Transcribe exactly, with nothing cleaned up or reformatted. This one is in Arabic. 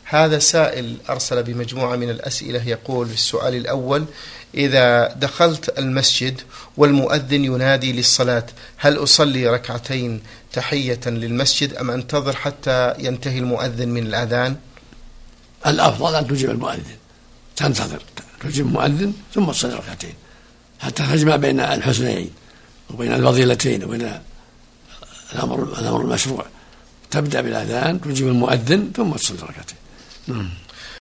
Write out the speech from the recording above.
هذا سائل أرسل بمجموعة من الأسئلة، يقول في السؤال الأول: إذا دخلت المسجد والمؤذن ينادي للصلاة، هل أصلي ركعتين تحية للمسجد أم أنتظر حتى ينتهي المؤذن من الأذان؟ الأفضل أن تجيب المؤذن، تنتظر تجيب المؤذن ثم تصلي ركعتين حتى تجمع بين الحسنين وبين الفضيلتين وبين الأمر الأمر المشروع. تبدأ بالأذان، تجيب المؤذن، ثم تصلي ركعتين.